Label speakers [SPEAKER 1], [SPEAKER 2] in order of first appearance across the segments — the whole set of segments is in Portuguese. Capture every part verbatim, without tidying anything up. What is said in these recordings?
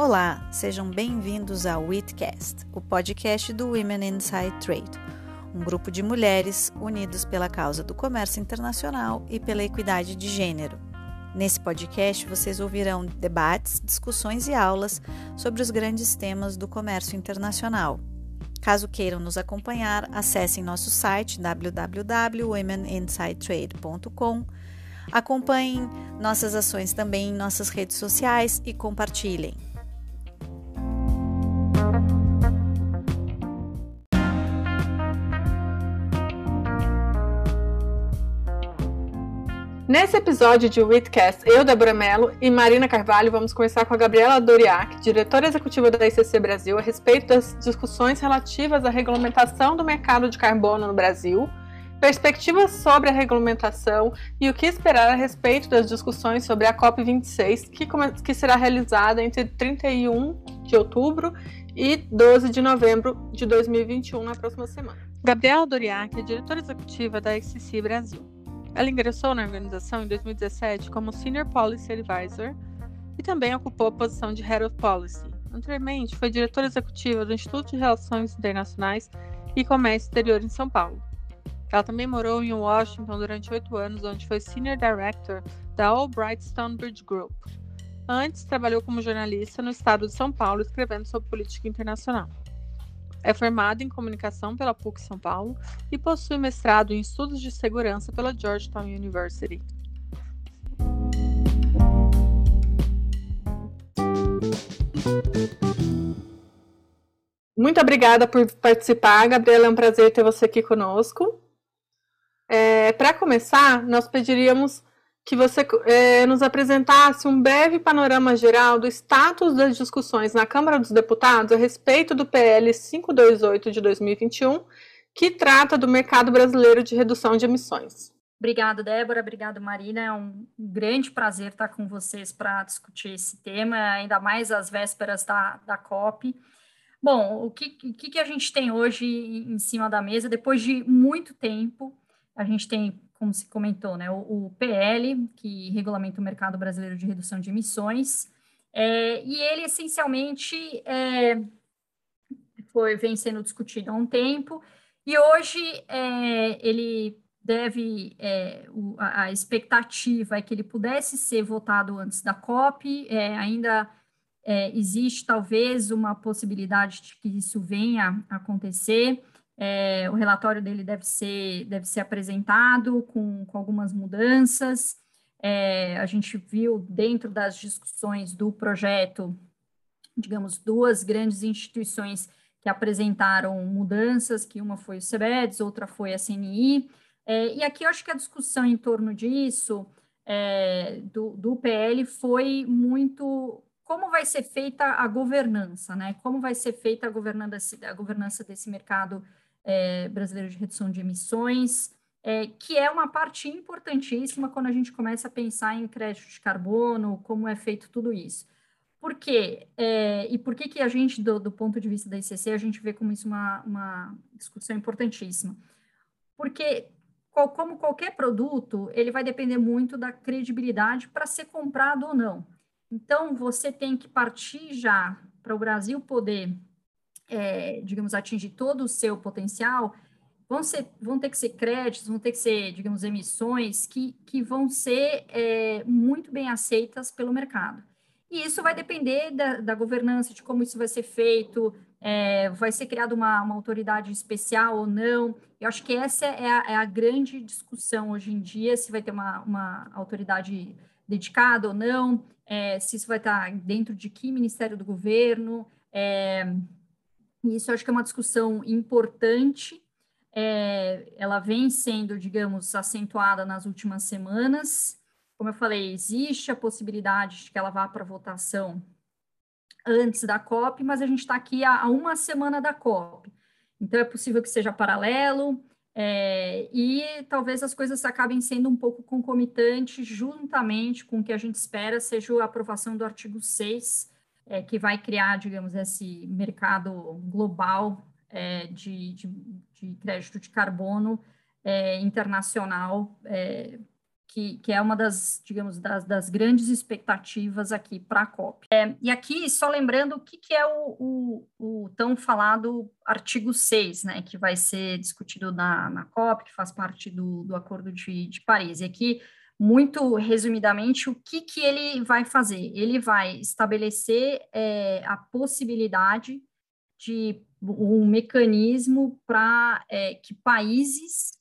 [SPEAKER 1] Olá, sejam bem-vindos ao WITcast, o podcast do Women Inside Trade, um grupo de mulheres unidas pela causa do comércio internacional e pela equidade de gênero. Nesse podcast, vocês ouvirão debates, discussões e aulas sobre os grandes temas do comércio internacional. Caso queiram nos acompanhar, acessem nosso site w w w ponto women inside trade ponto com, acompanhem nossas ações também em nossas redes sociais e compartilhem.
[SPEAKER 2] Nesse episódio de WITcast, eu, Débora Mello e Marina Carvalho vamos conversar com a Gabriela Doriach, diretora executiva da I C C Brasil, a respeito das discussões relativas à regulamentação do mercado de carbono no Brasil, perspectivas sobre a regulamentação e o que esperar a respeito das discussões sobre a COP vinte e seis, que, que será realizada entre trinta e um de outubro e doze de novembro de dois mil e vinte e um, na próxima semana. Gabriela Doriach é diretora executiva da I C C Brasil. Ela ingressou na organização em dois mil e dezessete como Senior Policy Advisor e também ocupou a posição de Head of Policy. Anteriormente, foi diretora executiva do Instituto de Relações Internacionais e Comércio Exterior em São Paulo. Ela também morou em Washington durante oito anos, onde foi Senior Director da Albright Stonebridge Group. Antes, trabalhou como jornalista no estado de São Paulo, escrevendo sobre política internacional. É formada em comunicação pela P U C São Paulo e possui mestrado em estudos de segurança pela Georgetown University. Muito obrigada por participar, Gabriela. É um prazer ter você aqui conosco. É, Para começar, nós pediríamos que você é, nos apresentasse um breve panorama geral do status das discussões na Câmara dos Deputados a respeito do P L quinhentos e vinte e oito de dois mil e vinte e um, que trata do mercado brasileiro de redução de emissões.
[SPEAKER 3] Obrigada, Débora. Obrigada, Marina. É um grande prazer estar com vocês para discutir esse tema, ainda mais às vésperas da, da COP. Bom, o que, o que a gente tem hoje em cima da mesa? Depois de muito tempo, a gente tem, como se comentou, né, o, o P L, que regulamenta o mercado brasileiro de redução de emissões, é, e ele, essencialmente, é, foi, vem sendo discutido há um tempo, e hoje é, ele deve, é, o, a, a expectativa é que ele pudesse ser votado antes da COP, é, ainda é, existe, talvez, uma possibilidade de que isso venha a acontecer. É, o relatório dele deve ser, deve ser apresentado com, com algumas mudanças. É, a gente viu dentro das discussões do projeto, digamos, duas grandes instituições que apresentaram mudanças, que uma foi o CEBEDS, outra foi a C N I. É, e aqui eu acho que a discussão em torno disso, é, do, do P L, foi muito como vai ser feita a governança, né? Como vai ser feita a governança, a governança desse mercado É, brasileiro de redução de emissões, é, que é uma parte importantíssima quando a gente começa a pensar em crédito de carbono, como é feito tudo isso. Por quê? É, e por que que a gente, do, do ponto de vista da I C C, a gente vê como isso uma, uma discussão importantíssima? Porque, qual, como qualquer produto, ele vai depender muito da credibilidade para ser comprado ou não. Então, você tem que partir já para o Brasil poder É, digamos, atingir todo o seu potencial, vão, ser, vão ter que ser créditos, vão ter que ser, digamos, emissões que, que vão ser é, muito bem aceitas pelo mercado. E isso vai depender da, da governança, de como isso vai ser feito, é, vai ser criada uma, uma autoridade especial ou não. Eu acho que essa é a, é a grande discussão hoje em dia, se vai ter uma, uma autoridade dedicada ou não, é, se isso vai estar dentro de que ministério do governo, é, isso eu acho que é uma discussão importante, é, ela vem sendo, digamos, acentuada nas últimas semanas. Como eu falei, existe a possibilidade de que ela vá para votação antes da COP, mas a gente está aqui há, há uma semana da COP, então é possível que seja paralelo, é, e talvez as coisas acabem sendo um pouco concomitantes, juntamente com o que a gente espera seja a aprovação do artigo seis, É, que vai criar, digamos, esse mercado global é, de, de, de crédito de carbono é, internacional, é, que, que é uma das, digamos, das, das grandes expectativas aqui para a COP. É, e aqui, só lembrando o que, que é o, o, o tão falado artigo seis, né, que vai ser discutido na, na COP, que faz parte do, do Acordo de, de Paris. E aqui, muito resumidamente, o que, que ele vai fazer? Ele vai estabelecer é, a possibilidade de um mecanismo para é, que países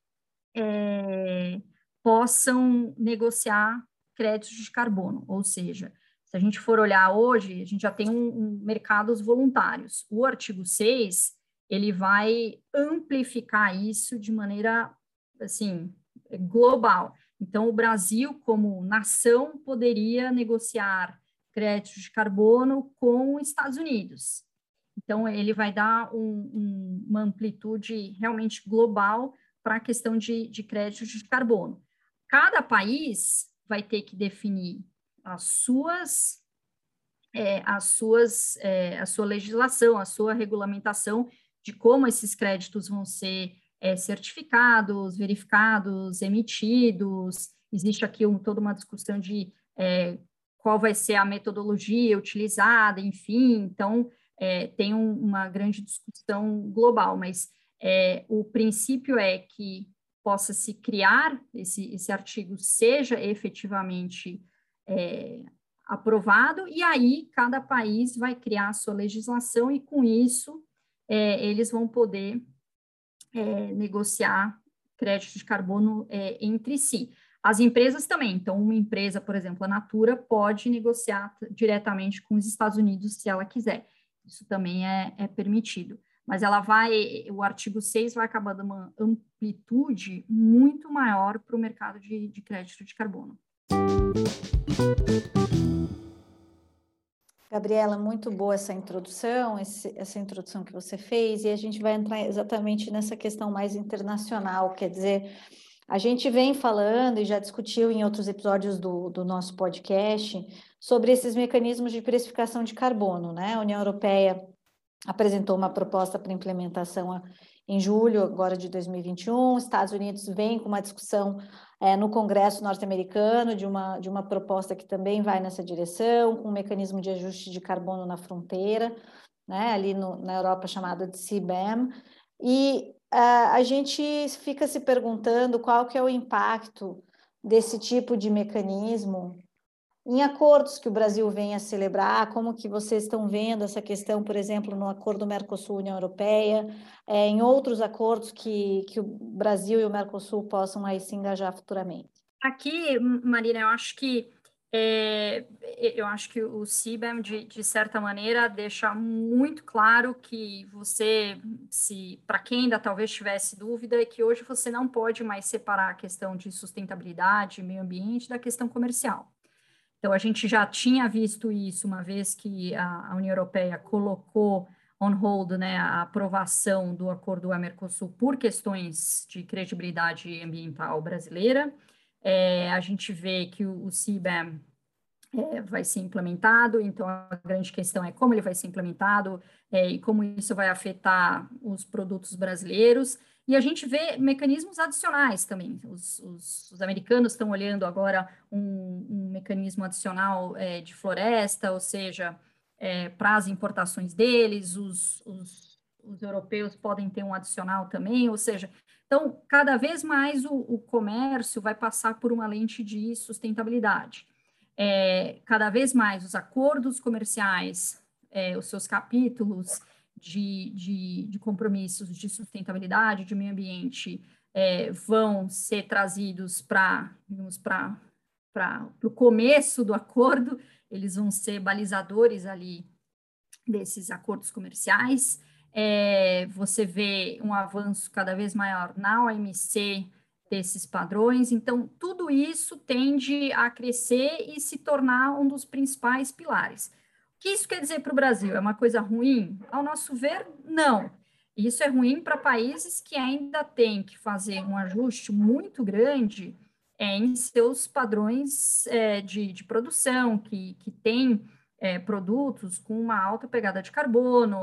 [SPEAKER 3] é, possam negociar créditos de carbono, ou seja, se a gente for olhar hoje, a gente já tem um, um mercados voluntários. O artigo seis, ele vai amplificar isso de maneira, assim, global. Então, o Brasil, como nação, poderia negociar créditos de carbono com os Estados Unidos. Então, ele vai dar um, um, uma amplitude realmente global para a questão de, de créditos de carbono. Cada país vai ter que definir as suas, é, as suas, é, a sua legislação, a sua regulamentação de como esses créditos vão ser é, certificados, verificados, emitidos. Existe aqui um, toda uma discussão de é, qual vai ser a metodologia utilizada, enfim, então é, tem um, uma grande discussão global, mas é, o princípio é que possa se criar, esse, esse artigo seja efetivamente é, aprovado, e aí cada país vai criar a sua legislação, e com isso é, eles vão poder é, negociar créditos de carbono é, entre si. As empresas também, então uma empresa, por exemplo, a Natura, pode negociar diretamente com os Estados Unidos se ela quiser, isso também é, é permitido. Mas ela vai, o artigo seis vai acabar dando uma amplitude muito maior para o mercado de, de crédito de carbono.
[SPEAKER 1] Gabriela, muito boa essa introdução, esse, essa introdução que você fez, e a gente vai entrar exatamente nessa questão mais internacional, quer dizer, a gente vem falando e já discutiu em outros episódios do, do nosso podcast sobre esses mecanismos de precificação de carbono, né? A União Europeia apresentou uma proposta para implementação em julho agora de dois mil e vinte e um, Estados Unidos vem com uma discussão é, no Congresso norte-americano de uma, de uma proposta que também vai nessa direção, com um mecanismo de ajuste de carbono na fronteira, né, ali no, na Europa chamada de C B A M, e uh, a gente fica se perguntando qual que é o impacto desse tipo de mecanismo em acordos que o Brasil vem a celebrar, como que vocês estão vendo essa questão, por exemplo, no acordo Mercosul-União Europeia, é, em outros acordos que, que o Brasil e o Mercosul possam aí se engajar futuramente?
[SPEAKER 3] Aqui, Marina, eu acho que é, eu acho que o C B A M, de, de certa maneira, deixa muito claro que você, se para quem ainda talvez tivesse dúvida, é que hoje você não pode mais separar a questão de sustentabilidade, meio ambiente, da questão comercial. Então, a gente já tinha visto isso uma vez que a, a União Europeia colocou on hold, né, a aprovação do acordo Mercosul por questões de credibilidade ambiental brasileira. É, a gente vê que o, o C B A M é, vai ser implementado, então a grande questão é como ele vai ser implementado é, e como isso vai afetar os produtos brasileiros. E a gente vê mecanismos adicionais também. Os, os, os americanos estão olhando agora um, um mecanismo adicional é, de floresta, ou seja, é, para as importações deles, os, os, os europeus podem ter um adicional também, ou seja, então, cada vez mais o, o comércio vai passar por uma lente de sustentabilidade. É, cada vez mais os acordos comerciais, é, os seus capítulos de, de, de compromissos de sustentabilidade, de meio ambiente, é, vão ser trazidos para o começo do acordo, eles vão ser balizadores ali desses acordos comerciais. É, você vê um avanço cada vez maior na O M C desses padrões, então tudo isso tende a crescer e se tornar um dos principais pilares. O que isso quer dizer para o Brasil? É uma coisa ruim? Ao nosso ver, não. Isso é ruim para países que ainda têm que fazer um ajuste muito grande é, em seus padrões é, de, de produção, que, que têm é, produtos com uma alta pegada de carbono,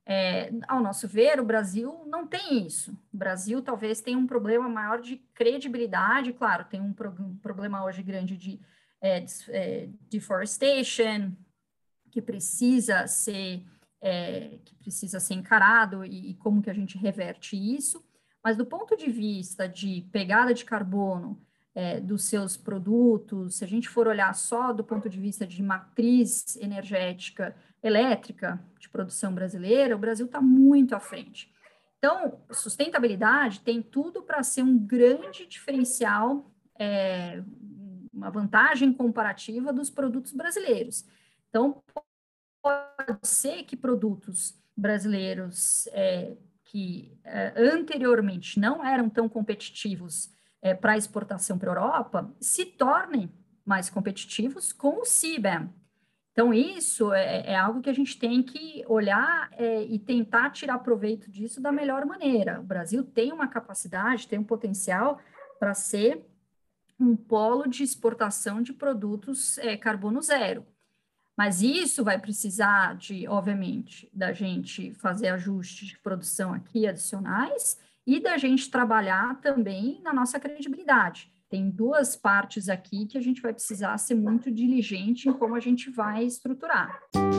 [SPEAKER 3] É, ao nosso ver, o Brasil não tem isso. O Brasil talvez tenha um problema maior de credibilidade, claro, tem um, pro, um problema hoje grande de é, é, deforestation, que precisa ser, é, que precisa ser encarado e, e como que a gente reverte isso, mas do ponto de vista de pegada de carbono é, dos seus produtos, se a gente for olhar só do ponto de vista de matriz energética elétrica de produção brasileira, o Brasil está muito à frente. Então, sustentabilidade tem tudo para ser um grande diferencial, é, uma vantagem comparativa dos produtos brasileiros. Então, pode ser que produtos brasileiros é, que é, anteriormente não eram tão competitivos é, para exportação para a Europa, se tornem mais competitivos com o C B A M. Então, isso é, é algo que a gente tem que olhar é, e tentar tirar proveito disso da melhor maneira. O Brasil tem uma capacidade, tem um potencial para ser um polo de exportação de produtos é, carbono zero. Mas isso vai precisar de, obviamente, da gente fazer ajustes de produção aqui adicionais e da gente trabalhar também na nossa credibilidade. Tem duas partes aqui que a gente vai precisar ser muito diligente em como a gente vai estruturar.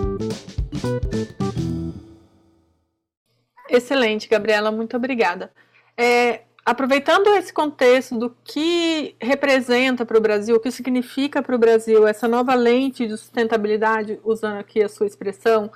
[SPEAKER 2] Excelente, Gabriela, muito obrigada. É, aproveitando esse contexto do que representa para o Brasil, o que significa para o Brasil essa nova lente de sustentabilidade, usando aqui a sua expressão,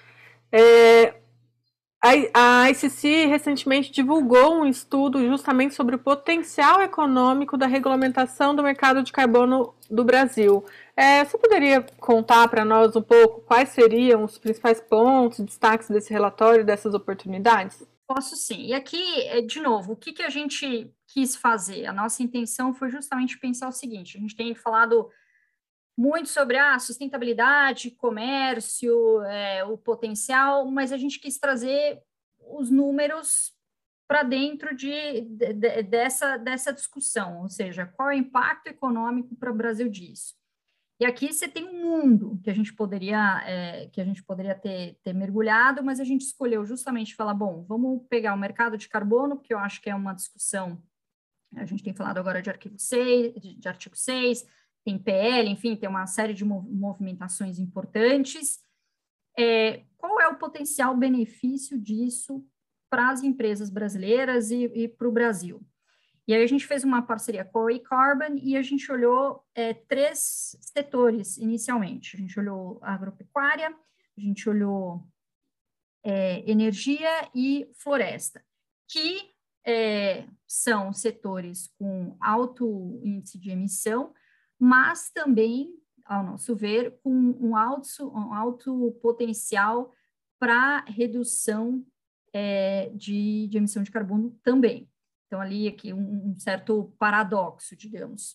[SPEAKER 2] é, a I C C recentemente divulgou um estudo justamente sobre o potencial econômico da regulamentação do mercado de carbono do Brasil. É, você poderia contar para nós um pouco quais seriam os principais pontos, destaques desse relatório, dessas oportunidades?
[SPEAKER 3] Posso sim. E aqui, de novo, o que, que a gente quis fazer? A nossa intenção foi justamente pensar o seguinte, a gente tem falado muito sobre a ah, sustentabilidade, comércio, é, o potencial, mas a gente quis trazer os números para dentro de, de, de, dessa, dessa discussão, ou seja, qual é o impacto econômico para o Brasil disso. E aqui você tem um mundo que a gente poderia, é, que a gente poderia ter, ter mergulhado, mas a gente escolheu justamente falar, bom, vamos pegar o mercado de carbono, porque eu acho que é uma discussão, a gente tem falado agora de artigo seis, de, de artigo seis, tem P L, enfim, tem uma série de movimentações importantes. É, qual é o potencial benefício disso para as empresas brasileiras e, e para o Brasil? E aí a gente fez uma parceria com a eCarbon e a gente olhou é, três setores inicialmente. A gente olhou agropecuária, a gente olhou é, energia e floresta, que é, são setores com alto índice de emissão, mas também, ao nosso ver, com um alto, um alto potencial para redução é, de, de emissão de carbono também. Então, ali, aqui, um, um certo paradoxo, digamos.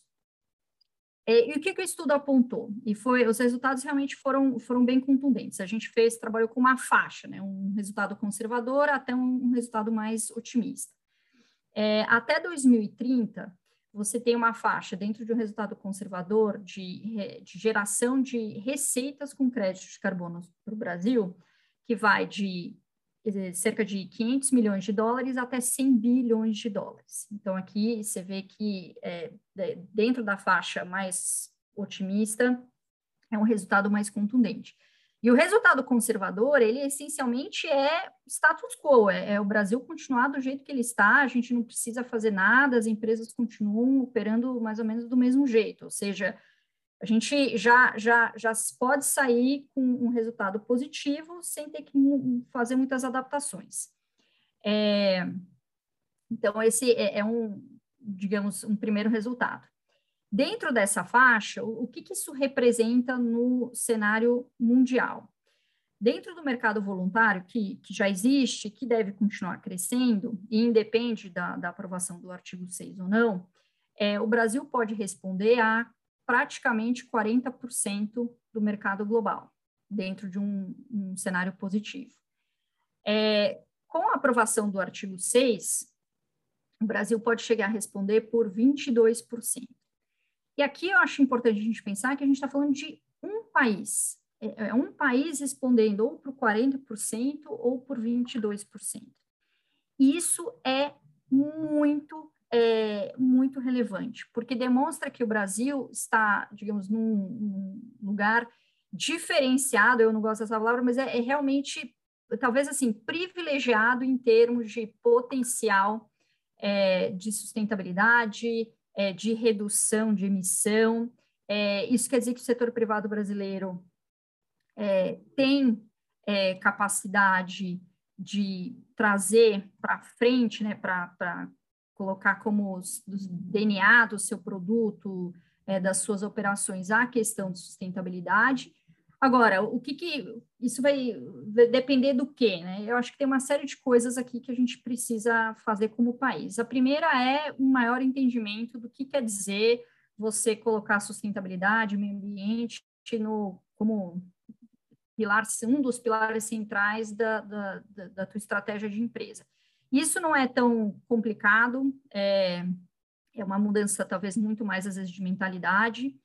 [SPEAKER 3] É, e o que, que o estudo apontou? E foi, os resultados realmente foram, foram bem contundentes. A gente fez, trabalhou com uma faixa, né, um resultado conservador até um, um resultado mais otimista. É, até dois mil e trinta, você tem uma faixa dentro de um resultado conservador de, de geração de receitas com crédito de carbono para o Brasil, que vai de cerca de quinhentos milhões de dólares até cem bilhões de dólares. Então, aqui você vê que é, dentro da faixa mais otimista é um resultado mais contundente. E o resultado conservador, ele essencialmente é status quo, é, é o Brasil continuar do jeito que ele está, a gente não precisa fazer nada, as empresas continuam operando mais ou menos do mesmo jeito, ou seja, a gente já, já, já pode sair com um resultado positivo sem ter que fazer muitas adaptações. É, então, esse é, é um, digamos, um primeiro resultado. Dentro dessa faixa, o, o que, que isso representa no cenário mundial? Dentro do mercado voluntário, que, que já existe, que deve continuar crescendo, e independe da, da aprovação do artigo seis ou não, é, o Brasil pode responder a praticamente quarenta por cento do mercado global, dentro de um, um cenário positivo. É, com a aprovação do artigo seis, o Brasil pode chegar a responder por vinte e dois por cento. E aqui eu acho importante a gente pensar que a gente está falando de um país. é, é um país respondendo ou por quarenta por cento ou por vinte e dois por cento. Isso é muito, é, muito relevante, porque demonstra que o Brasil está, digamos, num, num lugar diferenciado, eu não gosto dessa palavra, mas é, é realmente, talvez assim, privilegiado em termos de potencial é, de sustentabilidade, é, de redução de emissão. É, isso quer dizer que o setor privado brasileiro é, tem é, capacidade de trazer para frente, né, para colocar como os, os D N A do seu produto, é, das suas operações, a questão de sustentabilidade. Agora, o que que isso vai, vai depender do quê, né? Eu acho que tem uma série de coisas aqui que a gente precisa fazer como país. A primeira é um maior entendimento do que quer dizer você colocar sustentabilidade, meio ambiente no, como pilar, um dos pilares centrais da, da, da, da tua estratégia de empresa. Isso não é tão complicado, é, é uma mudança talvez muito mais, às vezes, de mentalidade.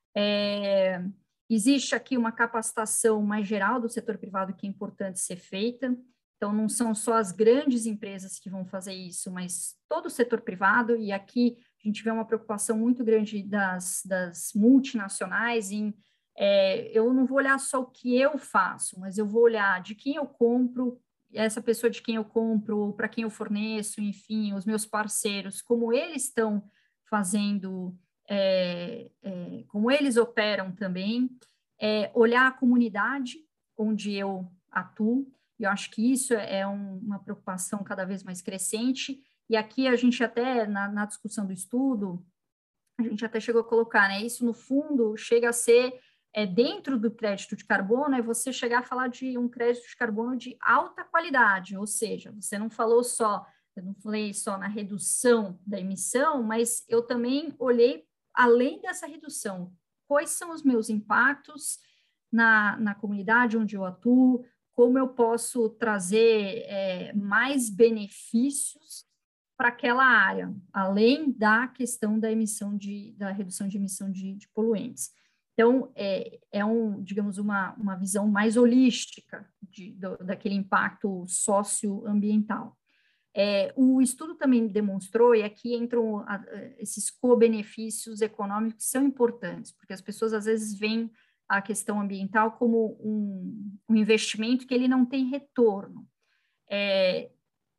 [SPEAKER 3] É, existe aqui uma capacitação mais geral do setor privado que é importante ser feita, então não são só as grandes empresas que vão fazer isso, mas todo o setor privado, e aqui a gente vê uma preocupação muito grande das, das multinacionais em É, eu não vou olhar só o que eu faço, mas eu vou olhar de quem eu compro, essa pessoa de quem eu compro, para quem eu forneço, enfim, os meus parceiros, como eles estão fazendo, é, é, como eles operam também, é, olhar a comunidade onde eu atuo, e eu acho que isso é um, uma preocupação cada vez mais crescente, e aqui a gente até, na, na discussão do estudo, a gente até chegou a colocar, né, isso no fundo chega a ser É, dentro do crédito de carbono, é você chegar a falar de um crédito de carbono de alta qualidade, ou seja, você não falou só, eu não falei só na redução da emissão, mas eu também olhei além dessa redução, quais são os meus impactos na, na comunidade onde eu atuo, como eu posso trazer é, mais benefícios para aquela área, além da questão da emissão de, da redução de emissão de, de poluentes. Então, é, é um, digamos, uma, uma visão mais holística de, do, daquele impacto socioambiental. É, o estudo também demonstrou, e aqui entram a, esses co-benefícios econômicos que são importantes, porque as pessoas às vezes veem a questão ambiental como um, um investimento que ele não tem retorno. É,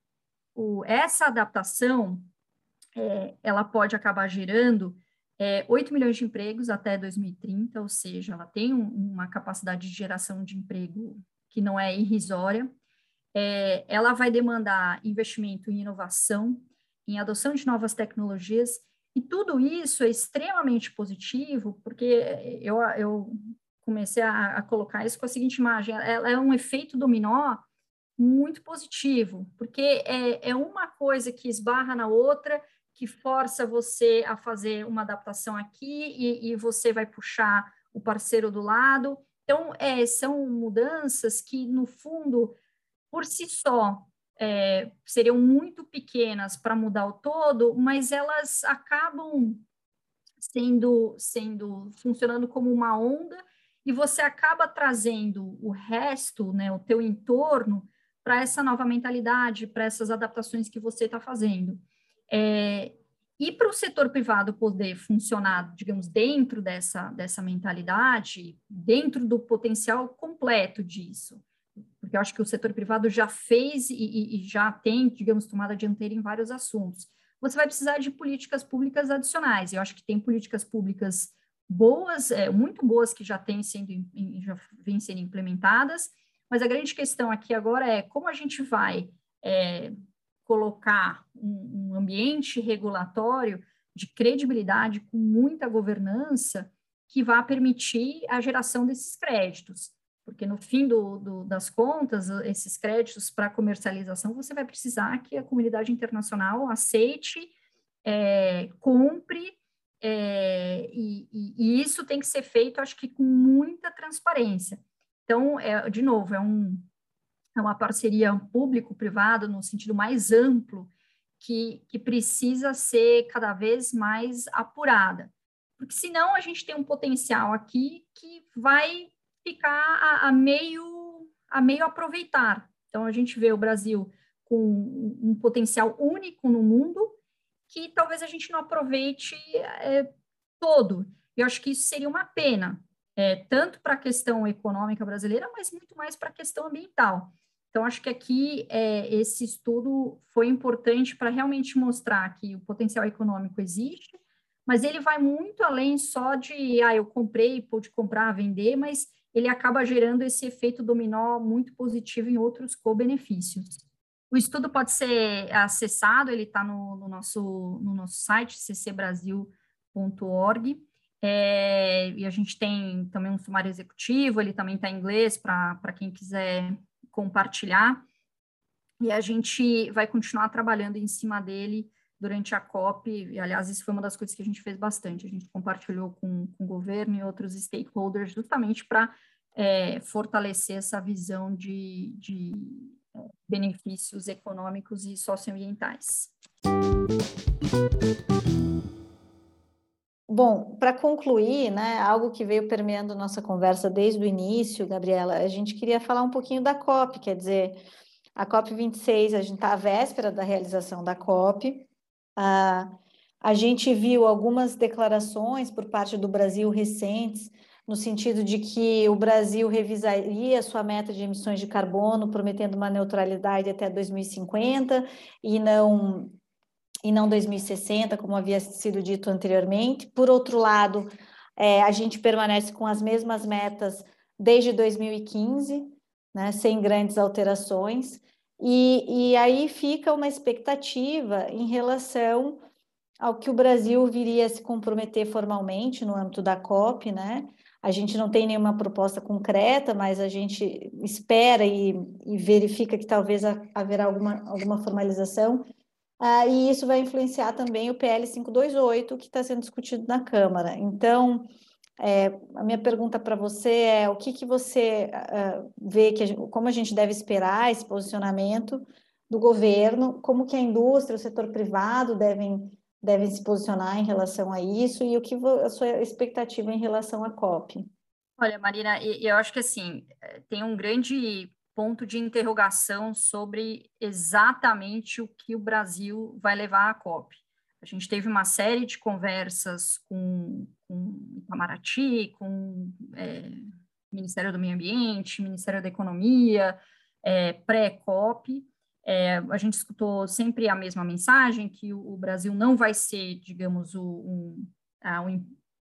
[SPEAKER 3] o, essa adaptação, é, ela pode acabar gerando É, oito milhões de empregos até dois mil e trinta, ou seja, ela tem um, uma capacidade de geração de emprego que não é irrisória. É, ela vai demandar investimento em inovação, em adoção de novas tecnologias, e tudo isso é extremamente positivo, porque eu, eu comecei a, a colocar isso com a seguinte imagem, ela é um efeito dominó muito positivo, porque é, é uma coisa que esbarra na outra, que força você a fazer uma adaptação aqui e, e você vai puxar o parceiro do lado. Então, é, são mudanças que, no fundo, por si só, é, seriam muito pequenas para mudar o todo, mas elas acabam sendo, sendo, funcionando como uma onda e você acaba trazendo o resto, né, o teu entorno, para essa nova mentalidade, para essas adaptações que você está fazendo. É, e para o setor privado poder funcionar, digamos, dentro dessa, dessa mentalidade, dentro do potencial completo disso, porque eu acho que o setor privado já fez e, e já tem, digamos, tomada dianteira em vários assuntos. Você vai precisar de políticas públicas adicionais. Eu acho que tem políticas públicas boas, é, muito boas, que já têm sendo, já vêm sendo implementadas, mas a grande questão aqui agora é como a gente vai é, colocar um, um ambiente regulatório de credibilidade, com muita governança, que vá permitir a geração desses créditos. Porque no fim do, do, das contas, esses créditos para comercialização, você vai precisar que a comunidade internacional aceite, é, compre, é, e, e, e isso tem que ser feito, acho que com muita transparência. Então, é, de novo, é, um, é uma parceria público-privada no sentido mais amplo, que, que precisa ser cada vez mais apurada. Porque senão a gente tem um potencial aqui que vai ficar a, a, meio, a meio aproveitar. Então, a gente vê o Brasil com um potencial único no mundo que talvez a gente não aproveite é, todo. Eu acho que isso seria uma pena, é, tanto para a questão econômica brasileira, mas muito mais para a questão ambiental. Então, acho que aqui é, esse estudo foi importante para realmente mostrar que o potencial econômico existe, mas ele vai muito além só de, ah, eu comprei, pude comprar, vender, mas ele acaba gerando esse efeito dominó muito positivo em outros co-benefícios. O estudo pode ser acessado, ele está no, no, nosso, no nosso site, c c brasil ponto org, é, e a gente tem também um sumário executivo, ele também está em inglês para quem quiser compartilhar, e a gente vai continuar trabalhando em cima dele durante a COP, e aliás, isso foi uma das coisas que a gente fez bastante, a gente compartilhou com, com o governo e outros stakeholders, justamente para é, fortalecer essa visão de, de benefícios econômicos e socioambientais.
[SPEAKER 1] Bom, para concluir, né, algo que veio permeando nossa conversa desde o início, Gabriela, a gente queria falar um pouquinho da COP, quer dizer, a COP vinte e seis, a gente está à véspera da realização da COP, ah, a gente viu algumas declarações por parte do Brasil recentes, no sentido de que o Brasil revisaria sua meta de emissões de carbono, prometendo uma neutralidade até dois mil e cinquenta e não, e não dois mil e sessenta, como havia sido dito anteriormente. Por outro lado, é, a gente permanece com as mesmas metas desde dois mil e quinze, né, sem grandes alterações, e, e aí fica uma expectativa em relação ao que o Brasil viria a se comprometer formalmente no âmbito da COP, né? A gente não tem nenhuma proposta concreta, mas a gente espera e, e verifica que talvez haverá alguma, alguma formalização, ah, e isso vai influenciar também o P L quinhentos e vinte e oito, que está sendo discutido na Câmara. Então, é, a minha pergunta para você é o que, que você uh, vê, que a gente, como a gente deve esperar esse posicionamento do governo, como que a indústria, o setor privado devem, devem se posicionar em relação a isso, e o que a sua expectativa em relação à COP?
[SPEAKER 3] Olha, Marina, eu acho que assim, tem um grande ponto de interrogação sobre exatamente o que o Brasil vai levar à COP. A gente teve uma série de conversas com, com Itamaraty, com é, Ministério do Meio Ambiente, Ministério da Economia, é, pré-COP. É, a gente escutou sempre a mesma mensagem, que o, o Brasil não vai ser, digamos, o, um, a, um,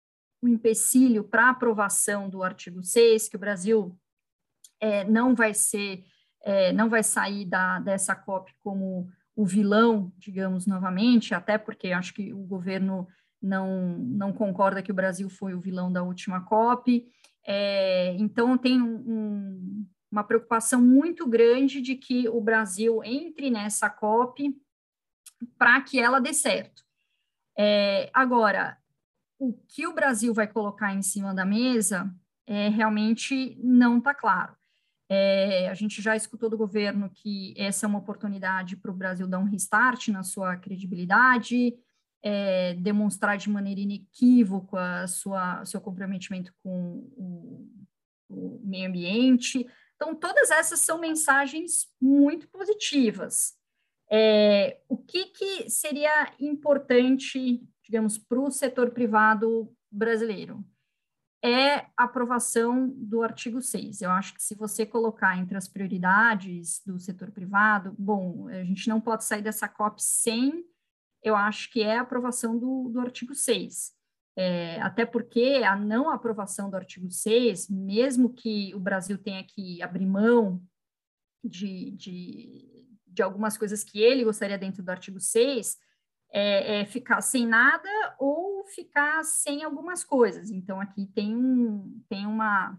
[SPEAKER 3] um empecilho para a aprovação do artigo seis, que o Brasil é, não vai ser, é, não vai sair da, dessa COP como o vilão, digamos, novamente, até porque acho que o governo não, não concorda que o Brasil foi o vilão da última COP. É, então, tem um, um, uma preocupação muito grande de que o Brasil entre nessa COP para que ela dê certo. É, agora, o que o Brasil vai colocar em cima da mesa é, realmente não está claro. É, a gente já escutou do governo que essa é uma oportunidade para o Brasil dar um restart na sua credibilidade, é, demonstrar de maneira inequívoca sua, seu comprometimento com o, o meio ambiente. Então, todas essas são mensagens muito positivas. É, o que, que seria importante, digamos, para o setor privado brasileiro? É a aprovação do artigo seis. Eu acho que se você colocar entre as prioridades do setor privado, bom, a gente não pode sair dessa COP sem, eu acho que é a aprovação do, do artigo seis. É, até porque a não aprovação do artigo seis, mesmo que o Brasil tenha que abrir mão de, de, de algumas coisas que ele gostaria dentro do artigo seis, É, é ficar sem nada ou ficar sem algumas coisas. Então, aqui tem, um, tem uma,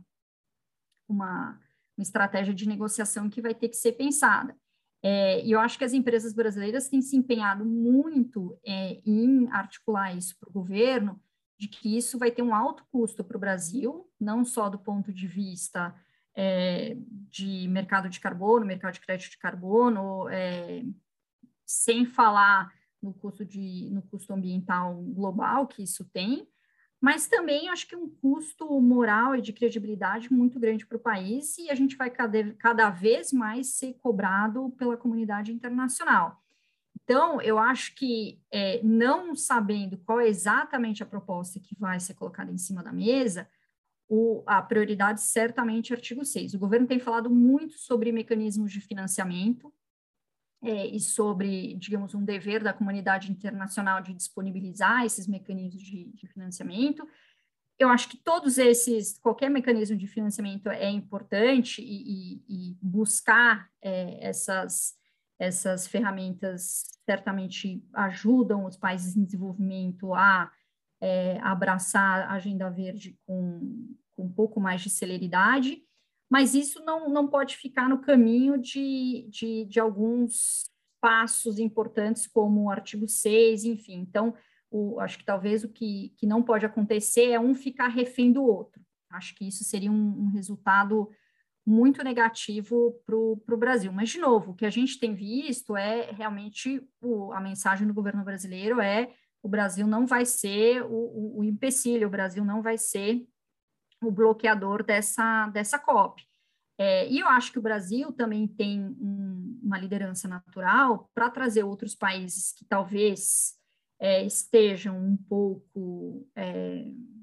[SPEAKER 3] uma, uma estratégia de negociação que vai ter que ser pensada. É, e eu acho que as empresas brasileiras têm se empenhado muito é, em articular isso para o governo, de que isso vai ter um alto custo para o Brasil, não só do ponto de vista é, de mercado de carbono, mercado de crédito de carbono, é, sem falar no custo, de, no custo ambiental global que isso tem, mas também acho que um custo moral e de credibilidade muito grande para o país, e a gente vai cada, cada vez mais ser cobrado pela comunidade internacional. Então, eu acho que, é, não sabendo qual é exatamente a proposta que vai ser colocada em cima da mesa, o, a prioridade certamente é o artigo seis. O governo tem falado muito sobre mecanismos de financiamento, é, e sobre, digamos, um dever da comunidade internacional de disponibilizar esses mecanismos de, de financiamento. Eu acho que todos esses, qualquer mecanismo de financiamento é importante, e, e, e buscar é, essas, essas ferramentas certamente ajudam os países em desenvolvimento a é, abraçar a agenda verde com, com um pouco mais de celeridade, mas isso não, não pode ficar no caminho de, de, de alguns passos importantes, como o artigo seis, enfim. Então, o, acho que talvez o que, que não pode acontecer é um ficar refém do outro. Acho que isso seria um, um resultado muito negativo para o Brasil. Mas, de novo, o que a gente tem visto é realmente o, a mensagem do governo brasileiro é: o Brasil não vai ser o, o, o empecilho, o Brasil não vai ser o bloqueador dessa, dessa COP. É, e eu acho que o Brasil também tem um, uma liderança natural para trazer outros países que talvez é, estejam um pouco é,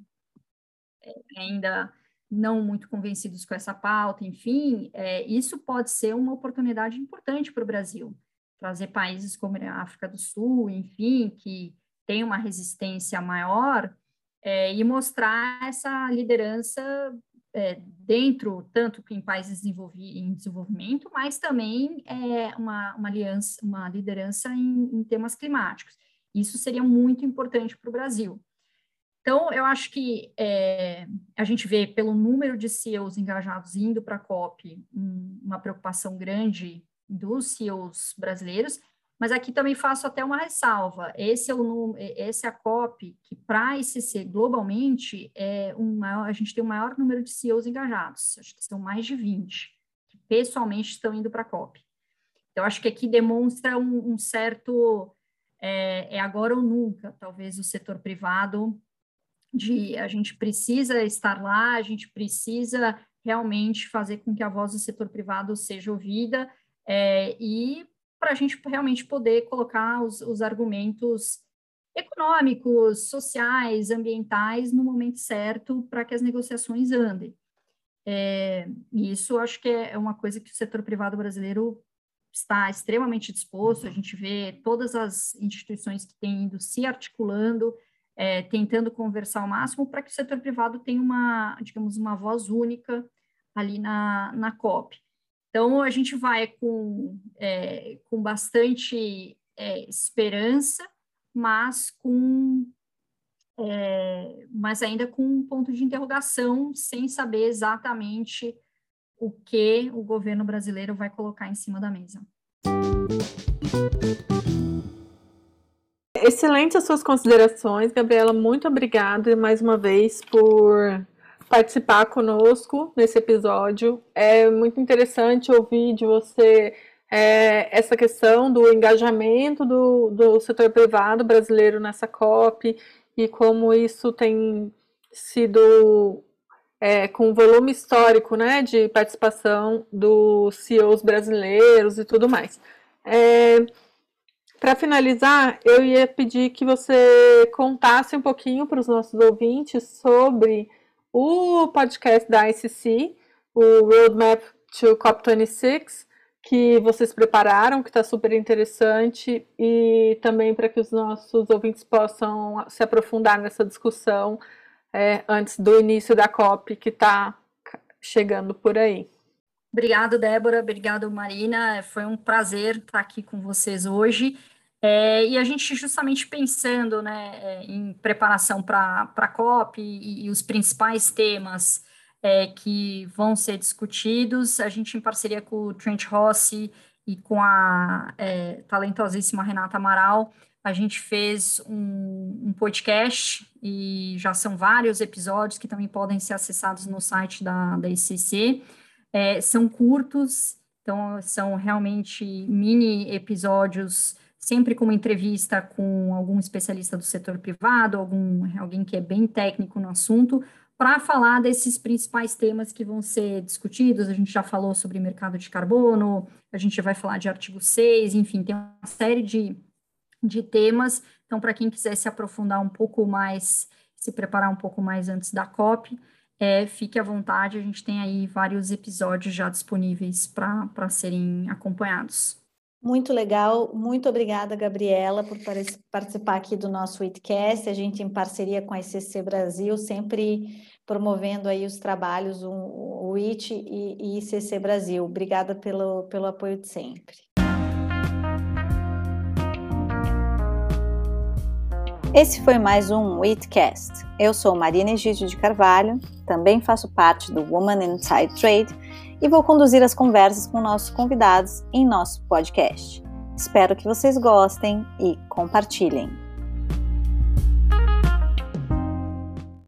[SPEAKER 3] ainda não muito convencidos com essa pauta, enfim, é, isso pode ser uma oportunidade importante para o Brasil, trazer países como a África do Sul, enfim, que tem uma resistência maior, é, e mostrar essa liderança é, dentro, tanto em países em desenvolvimento, mas também é, uma, uma, aliança, uma liderança em, em temas climáticos. Isso seria muito importante para o Brasil. Então, eu acho que é, a gente vê pelo número de C E Os engajados indo para a COP um, uma preocupação grande dos C E Os brasileiros, mas aqui também faço até uma ressalva. Esse é, o, esse é a COP que, para a I C C globalmente, é um maior, a gente tem o maior número de C E Os engajados, acho que são mais de vinte, que pessoalmente estão indo para a COP. Então, acho que aqui demonstra um, um certo, é, é agora ou nunca, talvez o setor privado, de a gente precisa estar lá, a gente precisa realmente fazer com que a voz do setor privado seja ouvida, é, e para a gente realmente poder colocar os, os argumentos econômicos, sociais, ambientais no momento certo para que as negociações andem. É, e isso acho que é uma coisa que o setor privado brasileiro está extremamente disposto. A gente vê todas as instituições que têm ido se articulando, é, tentando conversar ao máximo para que o setor privado tenha uma, digamos, uma voz única ali na, na COP. Então, a gente vai com, é, com bastante é, esperança, mas, com, é, mas ainda com um ponto de interrogação, sem saber exatamente o que o governo brasileiro vai colocar em cima da mesa.
[SPEAKER 2] Excelentes as suas considerações, Gabriela. Muito obrigada mais uma vez por participar conosco nesse episódio. É muito interessante ouvir de você é, essa questão do engajamento do, do setor privado brasileiro nessa COP e como isso tem sido é, com volume histórico, né, de participação dos C E Os brasileiros e tudo mais. É, Para finalizar, eu ia pedir que você contasse um pouquinho para os nossos ouvintes sobre o podcast da I C C, o Roadmap to COP vinte e seis, que vocês prepararam, que está super interessante, e também para que os nossos ouvintes possam se aprofundar nessa discussão é, antes do início da COP, que está chegando por aí.
[SPEAKER 3] Obrigado, Débora. Obrigado, Marina. Foi um prazer estar aqui com vocês hoje. É, e a gente justamente pensando, né, em preparação para a COP e, e os principais temas é, que vão ser discutidos, a gente, em parceria com o Trent Rossi e com a é, talentosíssima Renata Amaral, a gente fez um, um podcast, e já são vários episódios que também podem ser acessados no site da, da I C C. É, são curtos, então são realmente mini episódios sempre com uma entrevista com algum especialista do setor privado, algum, alguém que é bem técnico no assunto, para falar desses principais temas que vão ser discutidos. A gente já falou sobre mercado de carbono, a gente vai falar de artigo seis, enfim, tem uma série de, de temas. Então, para quem quiser se aprofundar um pouco mais, se preparar um pouco mais antes da COP, é, fique à vontade, a gente tem aí vários episódios já disponíveis para serem acompanhados.
[SPEAKER 1] Muito legal, muito obrigada, Gabriela, por participar aqui do nosso WITcast, a gente em parceria com a I C C Brasil, sempre promovendo aí os trabalhos, o, o W I T e, e I C C Brasil. Obrigada pelo, pelo apoio de sempre. Esse foi mais um WITcast. Eu sou Marina Egídio de Carvalho, também faço parte do Women Inside Trade e vou conduzir as conversas com nossos convidados em nosso podcast. Espero que vocês gostem e compartilhem.